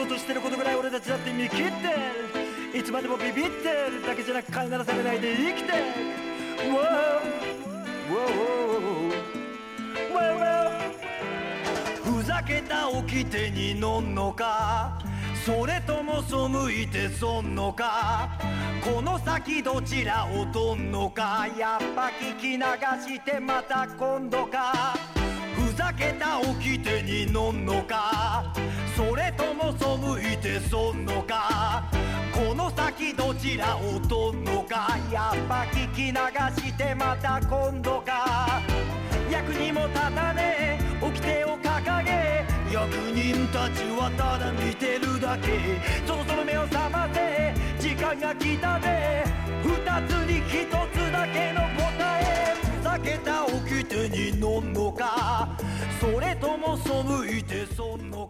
とうとしてることぐらい俺たちだって見切ってる。いつまでもビビってるだけじゃなく飼いならされないで生きてる。 ふざけた掟にのんのか、それとも背いてそんのか、この先どちらをとんのか、やっぱ聞き流してまた今度か。ふざけた掟にのんのか、それとも背いてそんのか、この先どちらをとんのか、やっぱ聞き流してまた今度か。役にも立たねえ掟を掲げ、役人たちはただ見てるだけ。そろそろ目を覚ませ、時間が来たね。二つに一つだけの答え。ふざけた掟にのんのか、それとも背いてそんのか。